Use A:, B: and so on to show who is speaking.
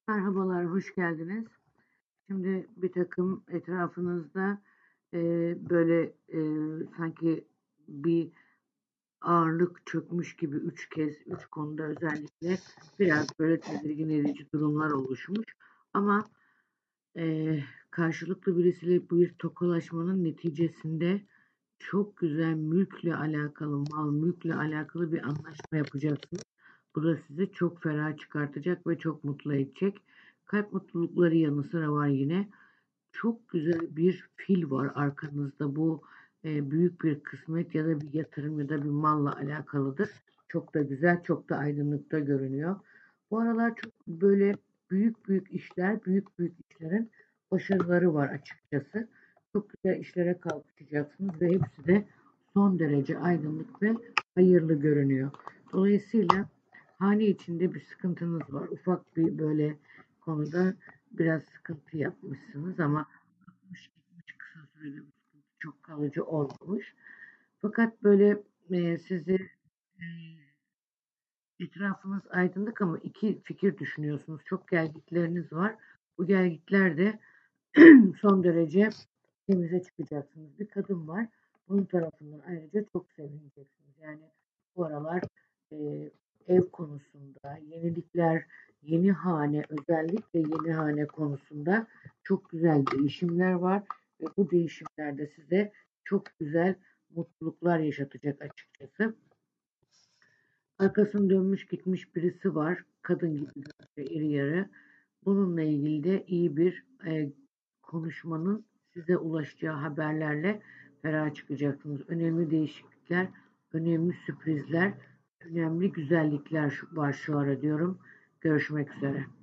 A: Merhabalar, hoş geldiniz. Şimdi bir takım etrafınızda böyle sanki bir ağırlık çökmüş gibi 3 konuda özellikle biraz böyle tedirgin edici durumlar oluşmuş. Ama karşılıklı birisiyle bir tokalaşmanın neticesinde çok güzel mülkle alakalı bir anlaşma yapacaksınız. Bu da sizi çok ferah çıkartacak ve çok mutlu edecek. Kalp mutlulukları yanı sıra var yine. Çok güzel bir fil var arkanızda. Bu büyük bir kısmet ya da bir yatırım ya da bir malla alakalıdır. Çok da güzel, çok da aydınlıkta görünüyor. Bu aralar çok böyle büyük büyük işlerin başarıları var açıkçası. Çok güzel işlere kalkışacaksınız ve hepsi de son derece aydınlık ve hayırlı görünüyor. Dolayısıyla hane içinde bir sıkıntınız var. Ufak bir böyle konuda biraz sıkıntı yapmışsınız ama gitmiş kısa sürede bu sıkıntı çok kalıcı olmamış. Fakat böyle sizi e, etrafınız aydınlık ama iki fikir düşünüyorsunuz. Çok gelgitleriniz var. Bu gelgitler de son derece temize çıkacaksınız. Bir kadın var. Bunun tarafından ayrıca çok sevineceksiniz. Yani bu aralar e, ev konusunda yenilikler, yeni hane, özellikle yeni hane konusunda çok güzel değişimler var ve bu değişimlerde size çok güzel mutluluklar yaşatacak açıkçası. Arkasını dönmüş gitmiş birisi var. Kadın gibi gözüküyor, iri yarı. Bununla ilgili de iyi bir konuşmanın size ulaşacağı haberlerle ferah çıkacaksınız. Önemli değişiklikler, önemli sürprizler, önemli güzellikler var şu ara diyorum. Görüşmek üzere.